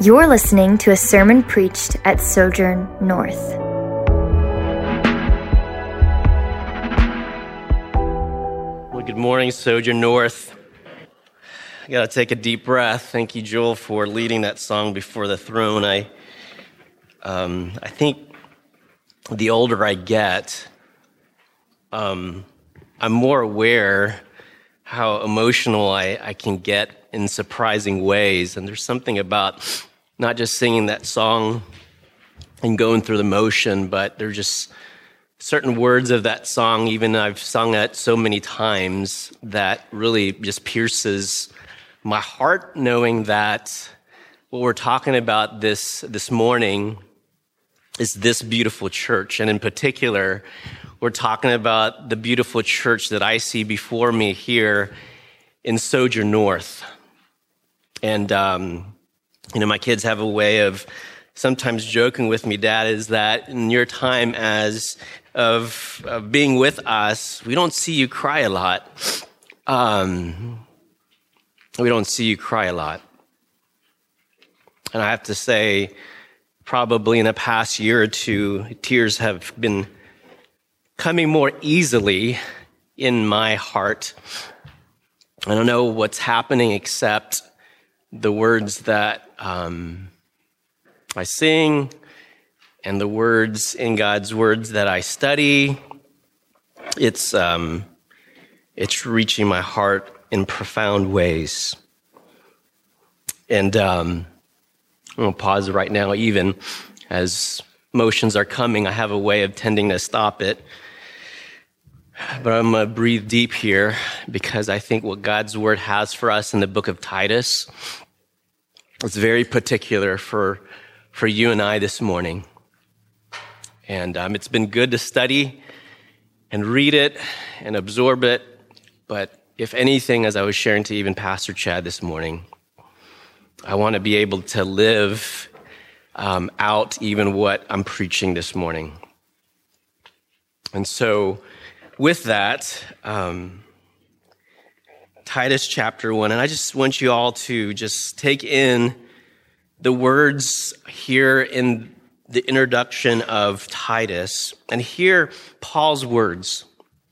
You're listening to a sermon preached at Sojourn North. Well, good morning, Sojourn North. I got to take a deep breath. Thank you, Joel, for leading that song Before the Throne. I think the older I get, I'm more aware how emotional I can get in surprising ways. And there's something about not just singing that song and going through the motion, but there's just certain words of that song, even I've sung that so many times, that really just pierces my heart, knowing that what we're talking about this morning is this beautiful church. And in particular, we're talking about the beautiful church that I see before me here in Sojourn North. And, my kids have a way of sometimes joking with me, Dad, is that in your time of being with us, we don't see you cry a lot. We don't see you cry a lot. And I have to say, probably in the past year or two, tears have been coming more easily in my heart. I don't know what's happening except the words that I sing and the words in God's words that I study. It's reaching my heart in profound ways. And I'm going to pause right now, even as emotions are coming. I have a way of tending to stop it. But I'm going to breathe deep here because I think what God's word has for us in the book of Titus is very particular for you and I this morning. And it's been good to study and read it and absorb it. But if anything, as I was sharing to even Pastor Chad this morning, I want to be able to live out even what I'm preaching this morning. And so with that, Titus chapter 1, and I just want you all to just take in the words here in the introduction of Titus and hear Paul's words.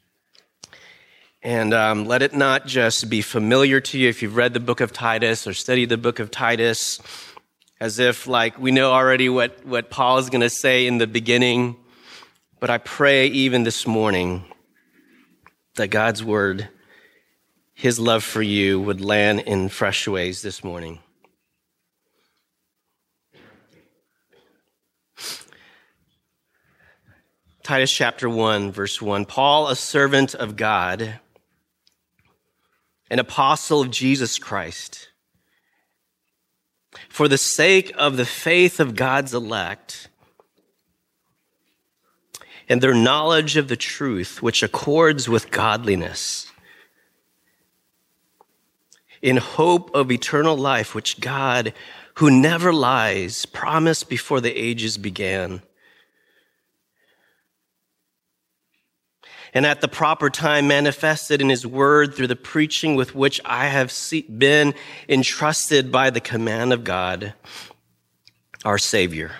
And let it not just be familiar to you if you've read the book of Titus or studied the book of Titus, as if like we know already what Paul is going to say in the beginning. But I pray even this morning that God's word, his love for you, would land in fresh ways this morning. Titus chapter 1, verse 1. Paul, a servant of God, an apostle of Jesus Christ, for the sake of the faith of God's elect and their knowledge of the truth which accords with godliness, in hope of eternal life, which God, who never lies, promised before the ages began, and at the proper time manifested in his word through the preaching with which I have been entrusted by the command of God, our Savior.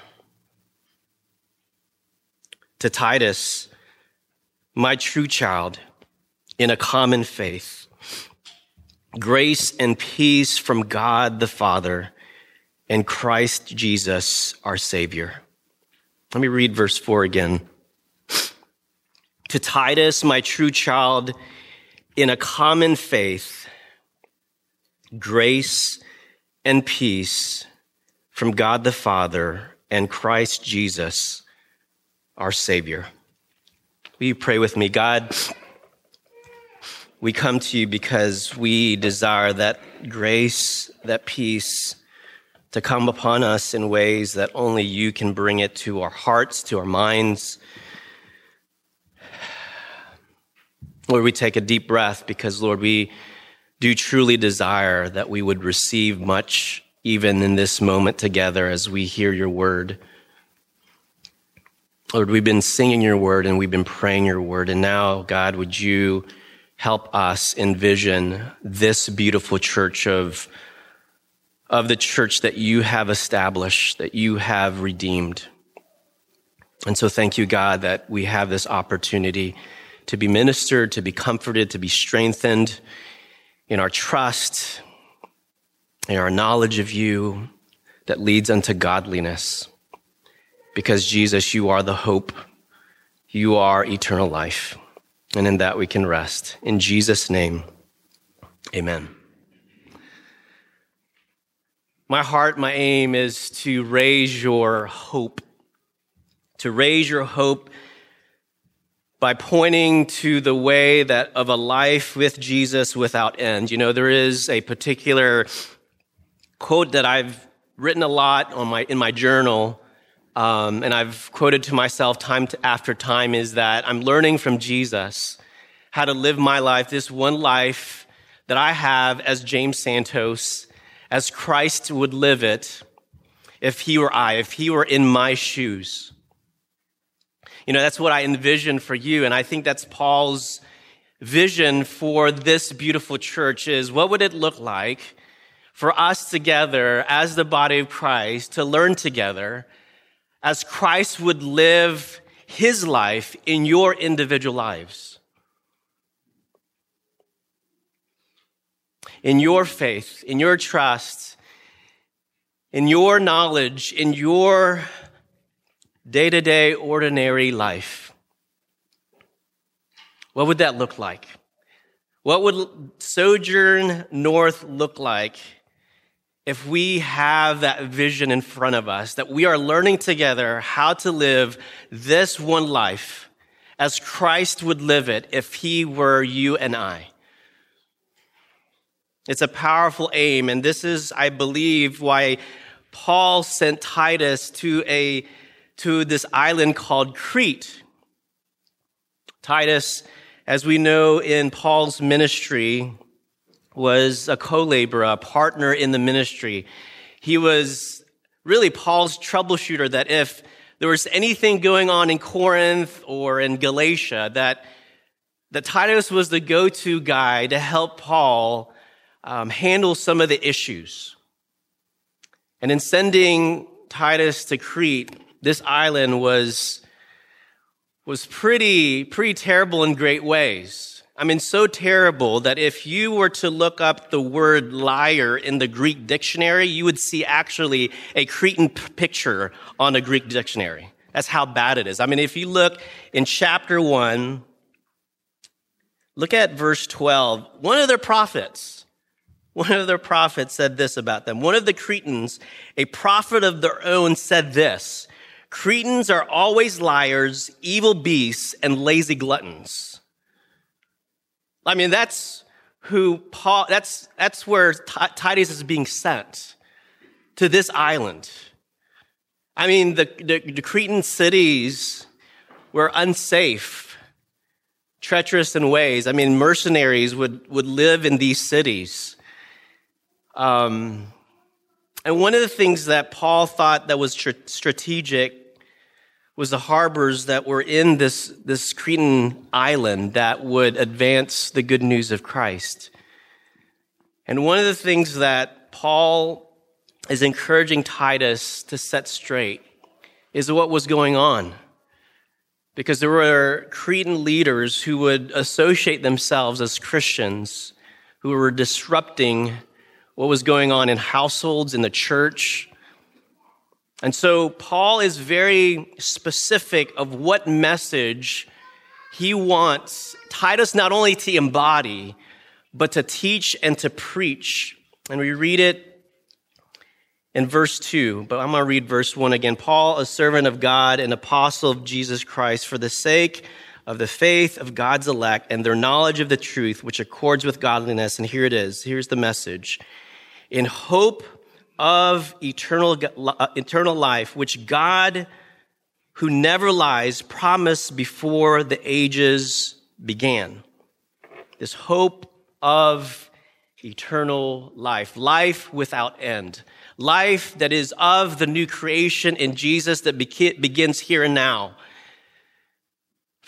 To Titus, my true child, in a common faith, grace and peace from God the Father and Christ Jesus, our Savior. Let me read verse 4 again. To Titus, my true child, in a common faith, grace and peace from God the Father and Christ Jesus, our Savior. Will you pray with me? God, we come to you because we desire that grace, that peace to come upon us in ways that only you can bring it to our hearts, to our minds. Lord, we take a deep breath because, Lord, we do truly desire that we would receive much even in this moment together as we hear your word. Lord, we've been singing your word and we've been praying your word. And now, God, would you help us envision this beautiful church of of the church that you have established, that you have redeemed. And so thank you, God, that we have this opportunity to be ministered, to be comforted, to be strengthened in our trust, in our knowledge of you that leads unto godliness. Because Jesus, you are the hope. You are eternal life. And in that we can rest. In Jesus' name, amen. My heart, my aim is to raise your hope. To raise your hope by pointing to the way that of a life with Jesus without end. You know, there is a particular quote that I've written a lot in my journal, and I've quoted to myself time after time, is that I'm learning from Jesus how to live my life, this one life that I have as James Santos, as Christ would live it if he were in my shoes. You know, that's what I envision for you. And I think that's Paul's vision for this beautiful church is what would it look like for us together as the body of Christ to learn together as Christ would live his life in your individual lives. In your faith, in your trust, in your knowledge, in your day-to-day ordinary life. What would that look like? What would Sojourn North look like if we have that vision in front of us, that we are learning together how to live this one life as Christ would live it if he were you and I? It's a powerful aim, and this is, I believe, why Paul sent Titus to this island called Crete. Titus, as we know in Paul's ministry, was a co-laborer, a partner in the ministry. He was really Paul's troubleshooter, that if there was anything going on in Corinth or in Galatia, that Titus was the go-to guy to help Paul handle some of the issues. And in sending Titus to Crete, this island was pretty terrible in great ways. I mean, so terrible that if you were to look up the word liar in the Greek dictionary, you would see actually a Cretan picture on a Greek dictionary. That's how bad it is. I mean, if you look in chapter 1, look at verse 12. One of their prophets said this about them. One of the Cretans, a prophet of their own, said this: Cretans are always liars, evil beasts, and lazy gluttons. I mean, that's where Titus is being sent, to this island. I mean, the Cretan cities were unsafe, treacherous in ways. I mean, mercenaries would live in these cities. And one of the things that Paul thought that was strategic was the harbors that were in this Cretan island that would advance the good news of Christ. And one of the things that Paul is encouraging Titus to set straight is what was going on. Because there were Cretan leaders who would associate themselves as Christians, who were disrupting what was going on in households, in the church. And so Paul is very specific of what message he wants Titus not only to embody, but to teach and to preach. And we read it in verse 2, but I'm going to read verse 1 again. Paul, a servant of God, an apostle of Jesus Christ, for the sake of the faith of God's elect and their knowledge of the truth, which accords with godliness. And here it is. Here's the message. In hope of eternal life, which God, who never lies, promised before the ages began. This hope of eternal life, life without end, life that is of the new creation in Jesus that begins here and now.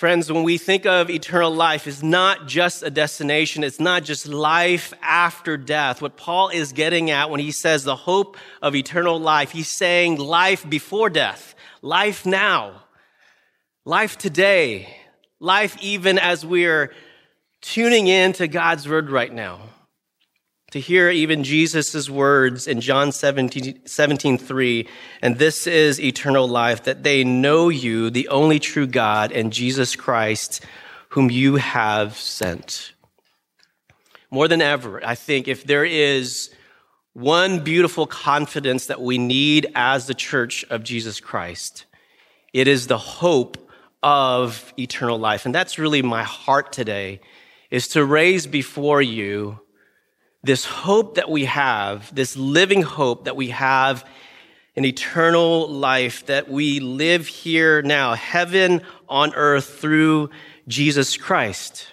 Friends, when we think of eternal life, it's not just a destination. It's not just life after death. What Paul is getting at when he says the hope of eternal life, he's saying life before death, life now, life today, life even as we're tuning in to God's word right now. To hear even Jesus' words in John 17:3, and this is eternal life, that they know you, the only true God, and Jesus Christ, whom you have sent. More than ever, I think if there is one beautiful confidence that we need as the church of Jesus Christ, it is the hope of eternal life. And that's really my heart today, is to raise before you this hope that we have, this living hope that we have in eternal life, that we live here now, heaven on earth through Jesus Christ.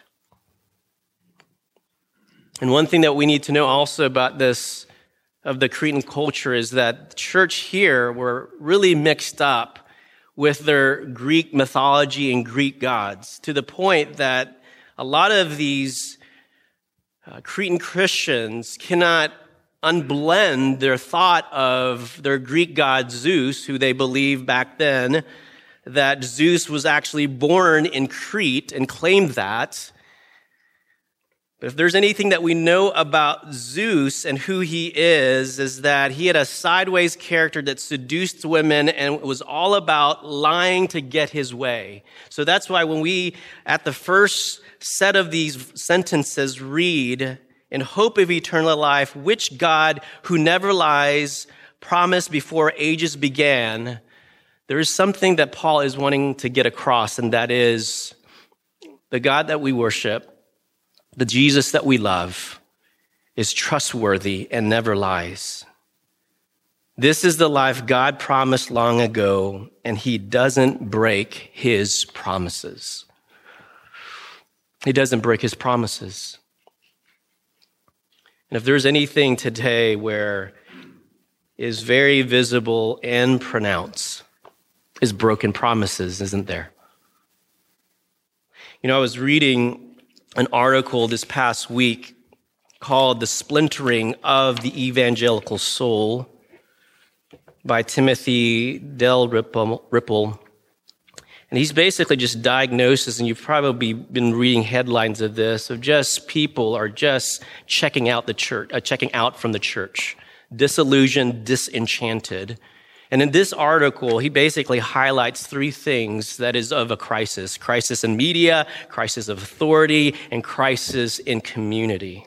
And one thing that we need to know also about this, of the Cretan culture, is that the church here were really mixed up with their Greek mythology and Greek gods, to the point that a lot of these Cretan Christians cannot unblend their thought of their Greek god Zeus, who they believed back then that Zeus was actually born in Crete and claimed that. But if there's anything that we know about Zeus and who he is that he had a sideways character that seduced women and it was all about lying to get his way. So that's why when we, at the first set of these sentences, read, in hope of eternal life, which God who never lies promised before ages began, there is something that Paul is wanting to get across, and that is the God that we worship, the Jesus that we love, is trustworthy and never lies. This is the life God promised long ago, and he doesn't break his promises. He doesn't break his promises. And if there's anything today where is very visible and pronounced, is broken promises, isn't there? You know, I was reading an article this past week called The Splintering of the Evangelical Soul by Timothy Dalrymple. And he's basically just diagnosis, and you've probably been reading headlines of this, of just people are just checking out from the church, disillusioned, disenchanted. And in this article, he basically highlights three things that is of a crisis: crisis in media, crisis of authority, and crisis in community.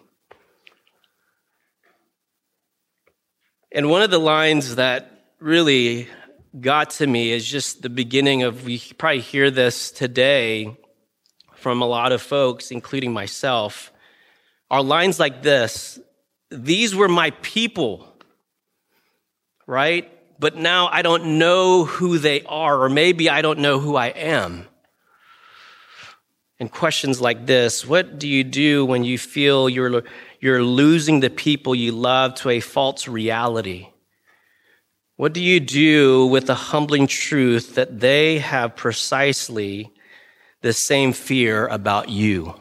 And one of the lines that really got to me is just the beginning of, we probably hear this today from a lot of folks, including myself, are lines like this: these were my people, right? But now I don't know who they are, or maybe I don't know who I am. And questions like this: what do you do when you feel you're losing the people you love to a false reality? What do you do with the humbling truth that they have precisely the same fear about you?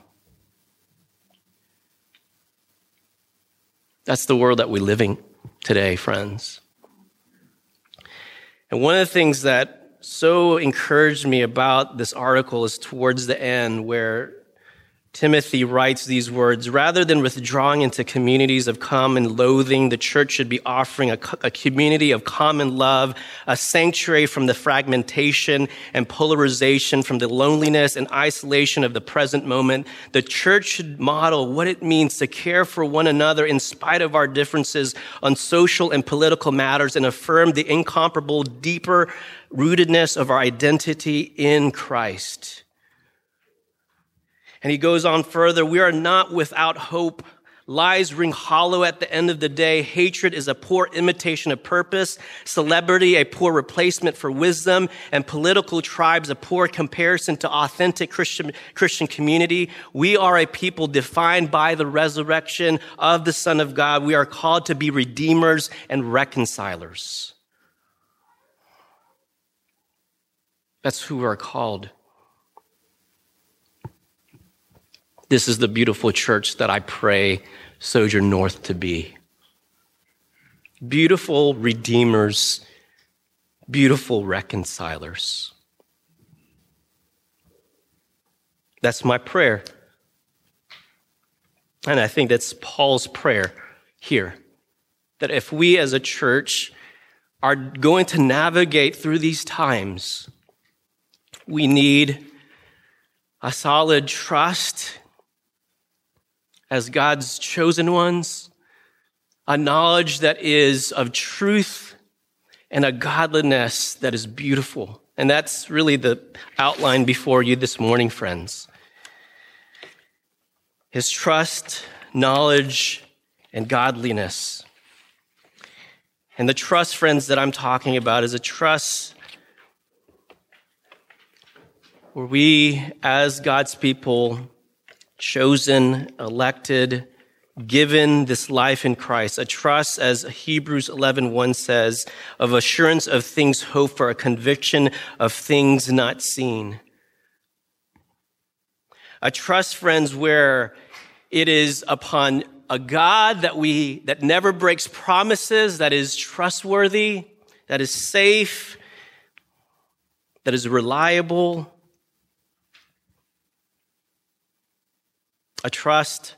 That's the world that we live in today, friends. And one of the things that so encouraged me about this article is towards the end, where Timothy writes these words: rather than withdrawing into communities of common loathing, the church should be offering a community of common love, a sanctuary from the fragmentation and polarization, from the loneliness and isolation of the present moment. The church should model what it means to care for one another in spite of our differences on social and political matters, and affirm the incomparable, deeper rootedness of our identity in Christ. And he goes on further: we are not without hope. Lies ring hollow at the end of the day. Hatred is a poor imitation of purpose. Celebrity, a poor replacement for wisdom. And political tribes, a poor comparison to authentic Christian community. We are a people defined by the resurrection of the Son of God. We are called to be redeemers and reconcilers. That's who we are called This is the beautiful church that I pray Sojourn North to be. Beautiful redeemers, beautiful reconcilers. That's my prayer. And I think that's Paul's prayer here. That if we as a church are going to navigate through these times, we need a solid trust as God's chosen ones, a knowledge that is of truth, and a godliness that is beautiful. And that's really the outline before you this morning, friends. His trust, knowledge, and godliness. And the trust, friends, that I'm talking about is a trust where we, as God's people, chosen, elected, given this life in Christ, a trust, as Hebrews 11:1 says, of assurance of things hoped for, a conviction of things not seen. A trust, friends, where it is upon a God that never breaks promises, that is trustworthy, that is safe, that is reliable. A trust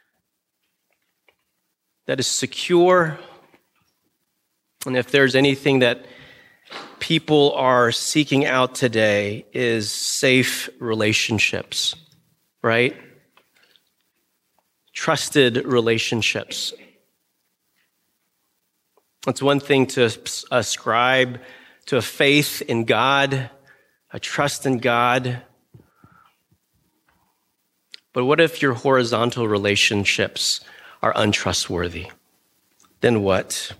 that is secure. And if there's anything that people are seeking out today is safe relationships, right? Trusted relationships. It's one thing to ascribe to a faith in God, a trust in God. But what if your horizontal relationships are untrustworthy? Then what?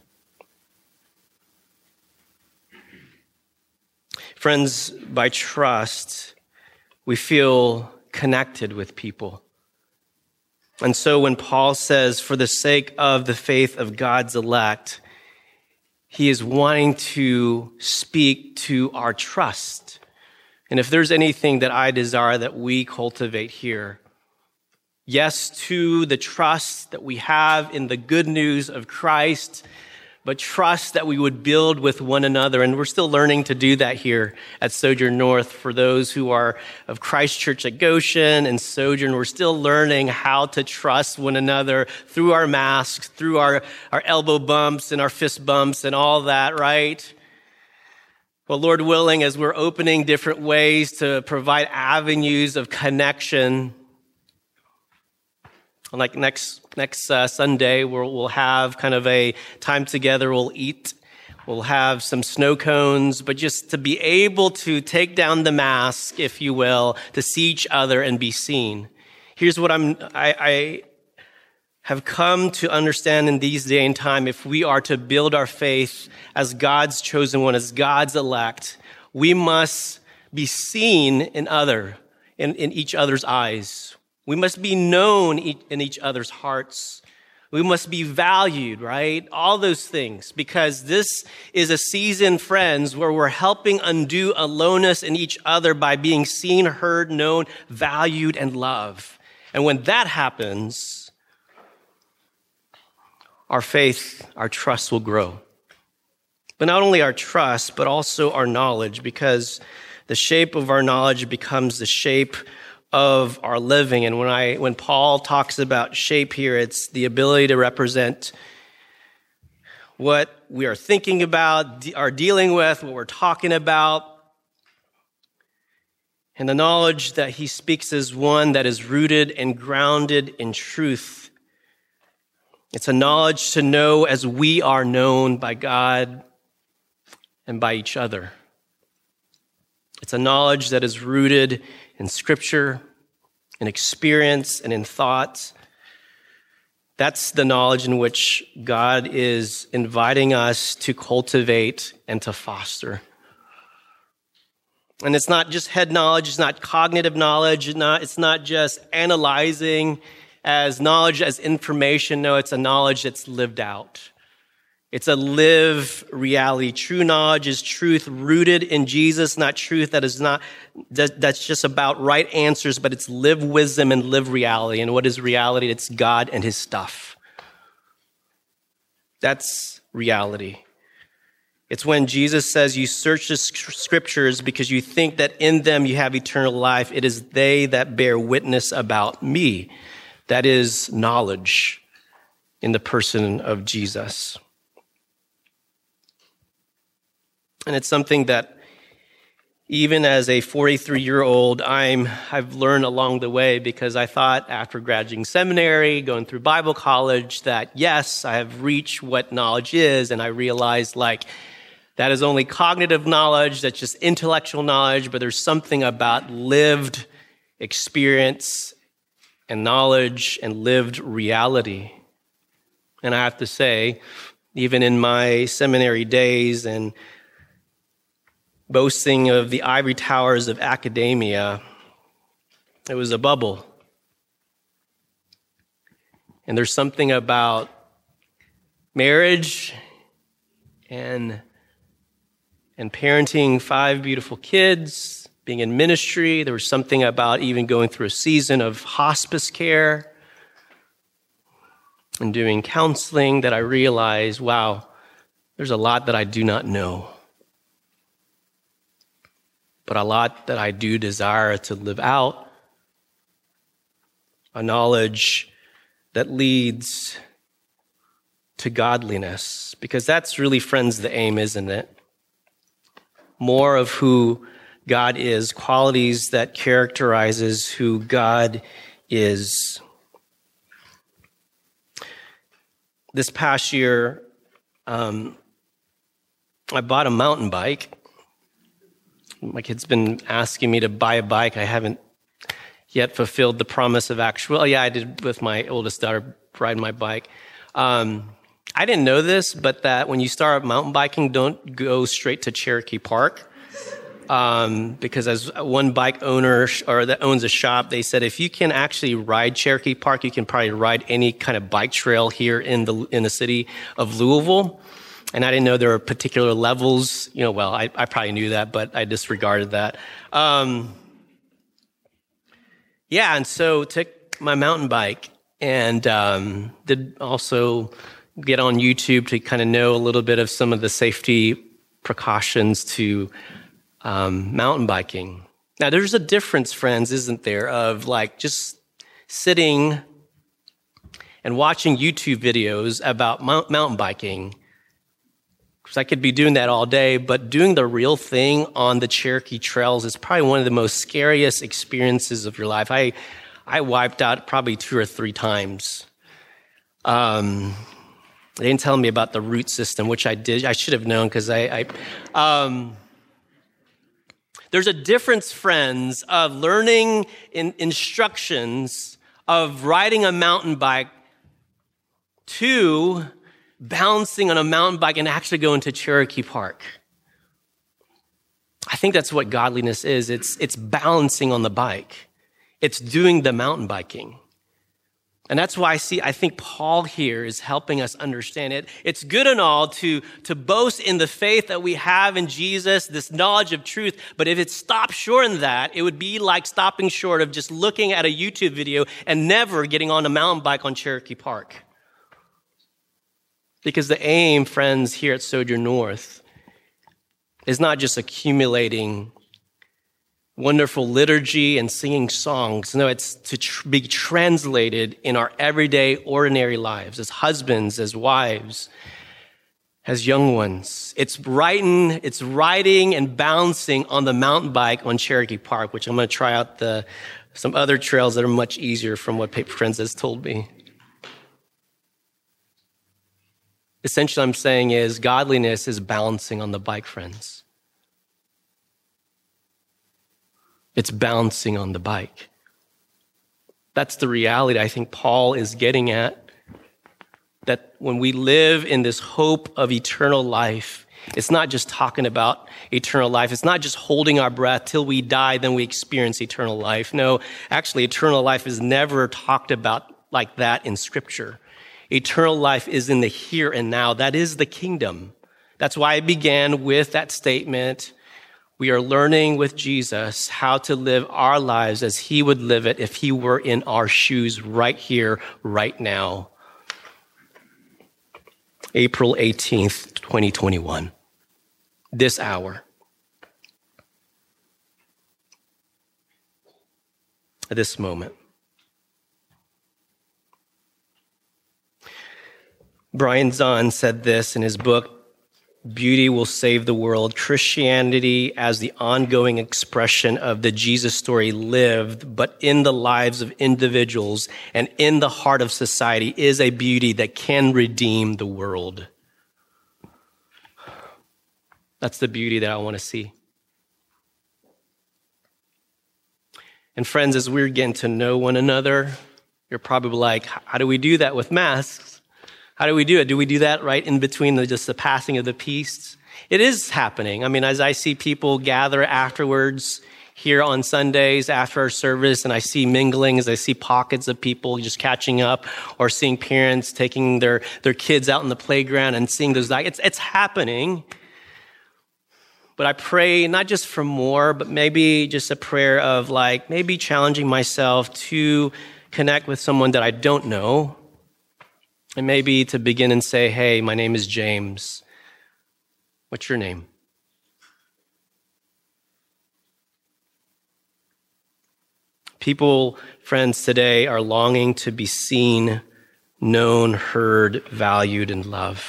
Friends, by trust, we feel connected with people. And so when Paul says, for the sake of the faith of God's elect, he is wanting to speak to our trust. And if there's anything that I desire that we cultivate here, yes, to the trust that we have in the good news of Christ, but trust that we would build with one another. And we're still learning to do that here at Sojourn North. For those who are of Christ Church at Goshen and Sojourn, we're still learning how to trust one another through our masks, through our elbow bumps and our fist bumps and all that, right? Well, Lord willing, as we're opening different ways to provide avenues of connection, like next Sunday, we'll have kind of a time together. We'll eat. We'll have some snow cones. But just to be able to take down the mask, if you will, to see each other and be seen. Here's what I have come to understand in these day and time. If we are to build our faith as God's chosen one, as God's elect, we must be seen in each other's eyes. We must be known in each other's hearts. We must be valued, right? All those things, because this is a season, friends, where we're helping undo aloneness in each other by being seen, heard, known, valued, and loved. And when that happens, our faith, our trust will grow. But not only our trust, but also our knowledge, because the shape of our knowledge becomes the shape of our living. And when Paul talks about shape here, it's the ability to represent what we are thinking about, are dealing with, what we're talking about. And the knowledge that he speaks is one that is rooted and grounded in truth. It's a knowledge to know as we are known by God and by each other. It's a knowledge that is rooted in Scripture, in experience, and in thought. That's the knowledge in which God is inviting us to cultivate and to foster. And it's not just head knowledge, it's not cognitive knowledge, it's not just analyzing as knowledge, as information. No, it's a knowledge that's lived out. It's a live reality. True knowledge is truth rooted in Jesus, not truth that's just about right answers, but it's live wisdom and live reality. And what is reality? It's God and his stuff. That's reality. It's when Jesus says you search the scriptures because you think that in them you have eternal life. It is they that bear witness about me. That is knowledge in the person of Jesus. And it's something that even as a 43-year-old, I've learned along the way, because I thought after graduating seminary, going through Bible college, that yes, I have reached what knowledge is. And I realized that is only cognitive knowledge, that's just intellectual knowledge, but there's something about lived experience and knowledge and lived reality. And I have to say, even in my seminary days and boasting of the ivory towers of academia, it was a bubble. And there's something about marriage and parenting 5 beautiful kids, being in ministry. There was something about even going through a season of hospice care and doing counseling that I realized, wow, there's a lot that I do not know, but a lot that I do desire to live out, a knowledge that leads to godliness, because that's really, friends, the aim, isn't it? More of who God is, qualities that characterizes who God is. This past year, I bought a mountain bike. My kid's been asking me to buy a bike. I haven't yet fulfilled the promise of I did with my oldest daughter, riding my bike. I didn't know this, but that when you start mountain biking, don't go straight to Cherokee Park. Because as one bike owner that owns a shop, they said, if you can actually ride Cherokee Park, you can probably ride any kind of bike trail here in the city of Louisville. And I didn't know there were particular levels. I probably knew that, but I disregarded that. And so took my mountain bike and did also get on YouTube to kind of know a little bit of some of the safety precautions to mountain biking. Now, there's a difference, friends, isn't there, of just sitting and watching YouTube videos about mountain biking. Because I could be doing that all day, but doing the real thing on the Cherokee trails is probably one of the most scariest experiences of your life. I wiped out probably 2 or 3 times. They didn't tell me about the root system, which I did. I should have known, because there's a difference, friends, of learning instructions of riding a mountain bike to balancing on a mountain bike and actually going to Cherokee Park. I think that's what godliness is. It's balancing on the bike. It's doing the mountain biking. And that's why I think Paul here is helping us understand it. It's good and all to boast in the faith that we have in Jesus, this knowledge of truth. But if it stopped short in that, it would be like stopping short of just looking at a YouTube video and never getting on a mountain bike on Cherokee Park. Because the aim, friends, here at Sojourn North is not just accumulating wonderful liturgy and singing songs. No, it's to be translated in our everyday, ordinary lives as husbands, as wives, as young ones. It's riding and bouncing on the mountain bike on Cherokee Park, which I'm going to try out some other trails that are much easier from what Paper Friends has told me. Essentially, I'm saying is godliness is balancing on the bike, friends. It's bouncing on the bike. That's the reality I think Paul is getting at. That when we live in this hope of eternal life, it's not just talking about eternal life. It's not just holding our breath till we die, then we experience eternal life. No, actually, eternal life is never talked about like that in Scripture. Eternal life is in the here and now. That is the kingdom. That's why I began with that statement. We are learning with Jesus how to live our lives as he would live it if he were in our shoes right here, right now. April 18th, 2021. This hour. At this moment. Brian Zahnd said this in his book, Beauty Will Save the World. Christianity as the ongoing expression of the Jesus story lived, but in the lives of individuals and in the heart of society is a beauty that can redeem the world. That's the beauty that I want to see. And friends, as we're getting to know one another, you're probably like, how do we do that with masks? How do we do it? Do we do that right in between just the passing of the peace? It is happening. I mean, as I see people gather afterwards here on Sundays after our service, and I see mingling, as I see pockets of people just catching up, or seeing parents taking their kids out in the playground and seeing those, it's happening. But I pray not just for more, but maybe just a prayer of maybe challenging myself to connect with someone that I don't know. And maybe to begin and say, hey, my name is James. What's your name? People, friends, today are longing to be seen, known, heard, valued, and loved.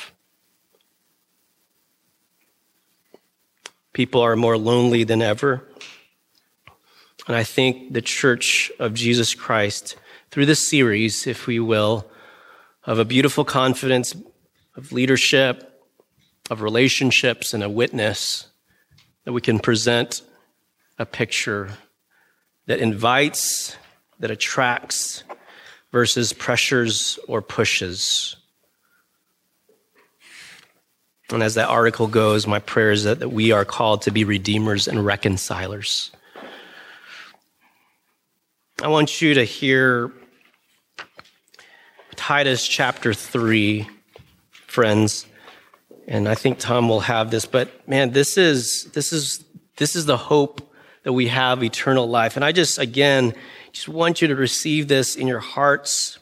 People are more lonely than ever. And I think the Church of Jesus Christ, through this series, if we will, of a beautiful confidence, of leadership, of relationships, and a witness, that we can present a picture that invites, that attracts, versus pressures or pushes. And as that article goes, my prayer is that we are called to be redeemers and reconcilers. I want you to hear Titus chapter 3, friends, and I think Tom will have this, but man, this is the hope that we have, eternal life. And I just want you to receive this in your hearts.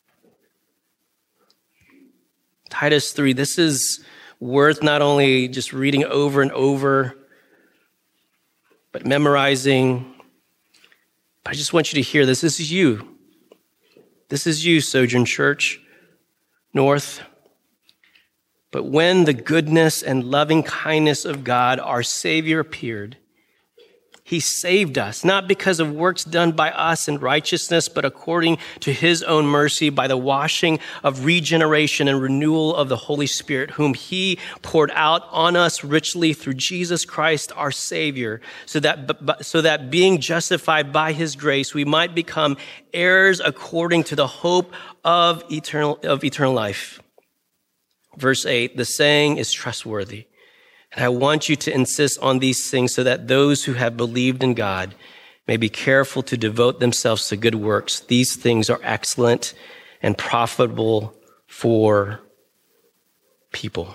Titus 3, this is worth not only just reading over and over, but memorizing. But I just want you to hear this. This is you. This is you, Sojourn Church, North. But when the goodness and loving kindness of God, our Savior, appeared, he saved us, not because of works done by us in righteousness, but according to his own mercy by the washing of regeneration and renewal of the Holy Spirit, whom he poured out on us richly through Jesus Christ, our Savior, so that being justified by his grace, we might become heirs according to the hope of eternal life. Verse 8, the saying is trustworthy. And I want you to insist on these things so that those who have believed in God may be careful to devote themselves to good works. These things are excellent and profitable for people.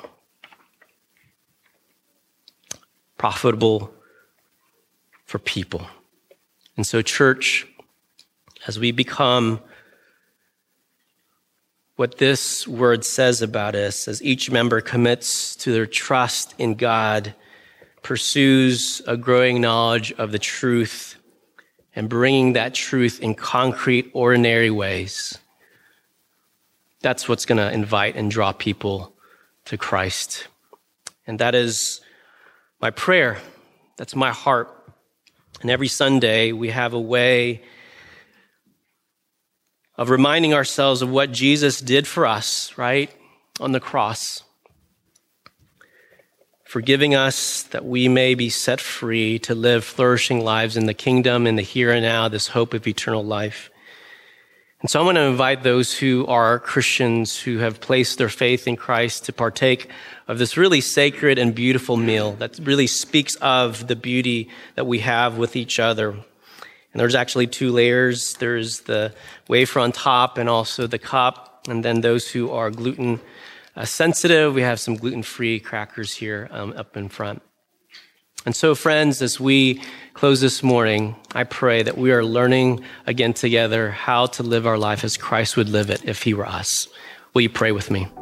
Profitable for people. And so, church, as we become what this word says about us, as each member commits to their trust in God, pursues a growing knowledge of the truth, and bringing that truth in concrete, ordinary ways, that's what's going to invite and draw people to Christ. And that is my prayer. That's my heart. And every Sunday, we have a way of reminding ourselves of what Jesus did for us, right, on the cross, forgiving us that we may be set free to live flourishing lives in the kingdom, in the here and now, this hope of eternal life. And so I want to invite those who are Christians, who have placed their faith in Christ, to partake of this really sacred and beautiful meal that really speaks of the beauty that we have with each other. And there's actually two layers. There's the wafer on top and also the cup. And then those who are gluten sensitive, we have some gluten-free crackers here up in front. And so, friends, as we close this morning, I pray that we are learning again together how to live our life as Christ would live it if he were us. Will you pray with me?